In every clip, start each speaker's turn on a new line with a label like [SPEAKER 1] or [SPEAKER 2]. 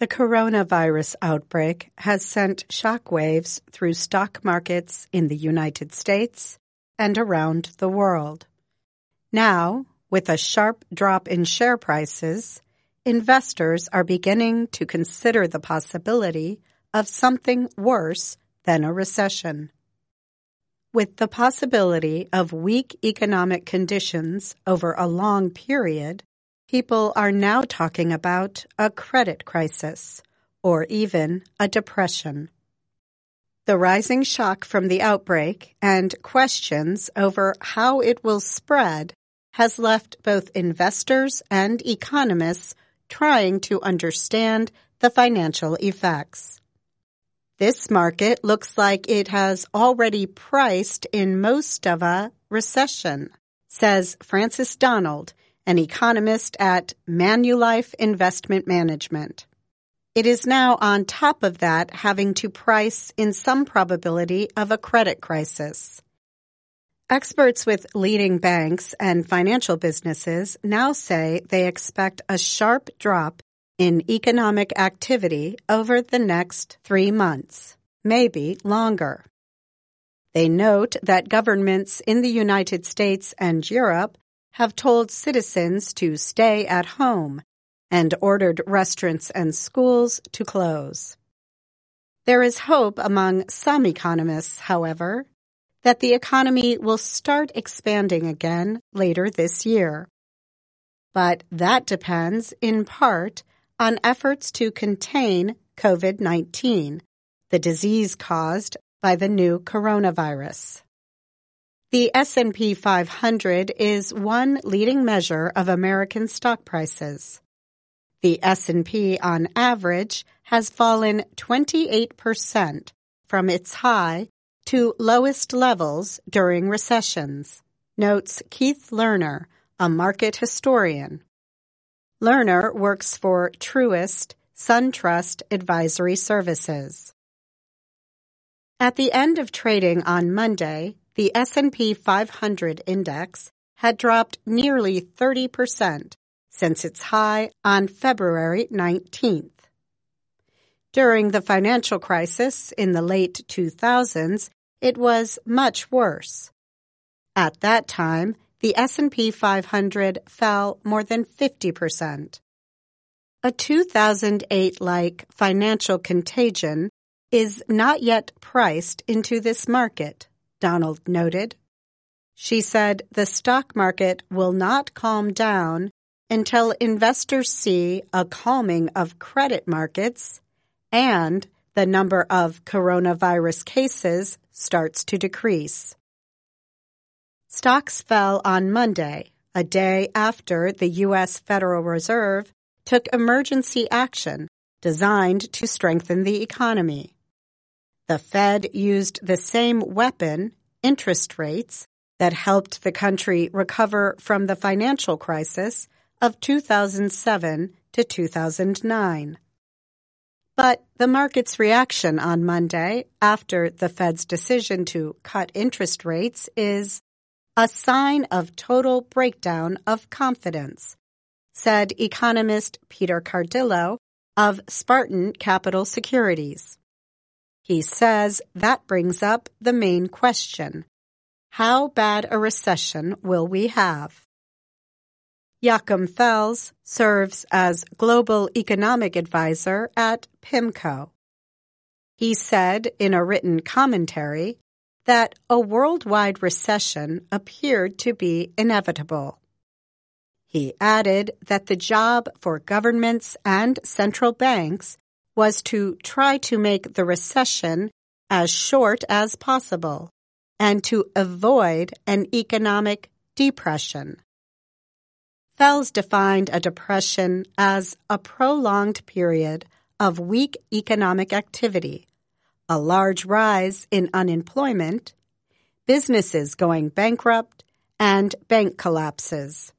[SPEAKER 1] The coronavirus outbreak has sent shockwaves through stock markets in the United States and around the world. Now, with a sharp drop in share prices, investors are beginning to consider the possibility of something worse than a recession. With the possibility of weak economic conditions over a long period, people are now talking about a credit crisis or even a depression. The rising shock from the outbreak and questions over how it will spread has left both investors and economists trying to understand the financial effects. This market looks like it has already priced in most of a recession, says Francis Donald, an economist at Manulife Investment Management. It is now on top of that having to price in some probability of a credit crisis. Experts with leading banks and financial businesses now say they expect a sharp drop in economic activity over the next 3 months, maybe longer. They note that governments in the United States and Europe have told citizens to stay at home and ordered restaurants and schools to close. There is hope among some economists, however, that the economy will start expanding again later this year. But that depends, in part, on efforts to contain COVID-19, the disease caused by the new coronavirus. The S&P 500 is one leading measure of American stock prices. The S&P, on average, has fallen 28% from its high to lowest levels during recessions, notes Keith Lerner, a market historian. Lerner works for Truist SunTrust Advisory Services. At the end of trading on Monday, the S&P 500 index had dropped nearly 30% since its high on February 19th. During the financial crisis in the late 2000s, it was much worse. At that time, the S&P 500 fell more than 50%. A 2008-like financial contagion is not yet priced into this market, Donald noted. She said the stock market will not calm down until investors see a calming of credit markets and the number of coronavirus cases starts to decrease. Stocks fell on Monday, a day after the U.S. Federal Reserve took emergency action designed to strengthen the economy. The Fed used the same weapon, interest rates, that helped the country recover from the financial crisis of 2007 to 2009. But the market's reaction on Monday after the Fed's decision to cut interest rates is a sign of total breakdown of confidence, said economist Peter Cardillo of Spartan Capital Securities. He says that brings up the main question: how bad a recession will we have? Joachim Fels serves as Global Economic Advisor at PIMCO. He said in a written commentary that a worldwide recession appeared to be inevitable. He added that the job for governments and central banks was to try to make the recession as short as possible and to avoid an economic depression. Fels defined a depression as a prolonged period of weak economic activity, a large rise in unemployment, businesses going bankrupt, and bank collapses.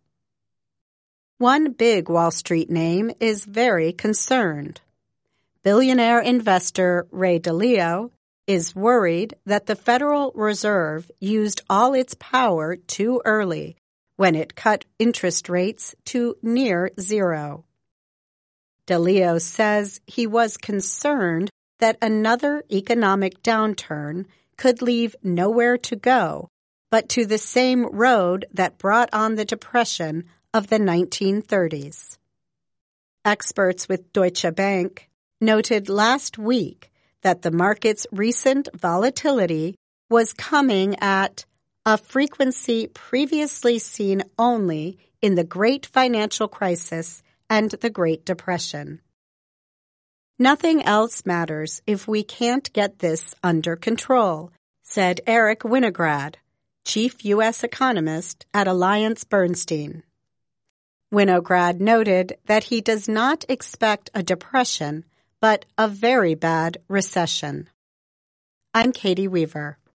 [SPEAKER 1] One big Wall Street name is very concerned. Billionaire investor Ray Dalio is worried that the Federal Reserve used all its power too early when it cut interest rates to near zero. DeLeo says he was concerned that another economic downturn could leave nowhere to go but to the same road that brought on the Depression of the 1930s. Experts with Deutsche Bank noted last week that the market's recent volatility was coming at a frequency previously seen only in the Great Financial Crisis and the Great Depression. Nothing else matters if we can't get this under control, said Eric Winograd, chief U.S. economist at AllianceBernstein. Winograd noted that he does not expect a depression, but a very bad recession. I'm Katie Weaver.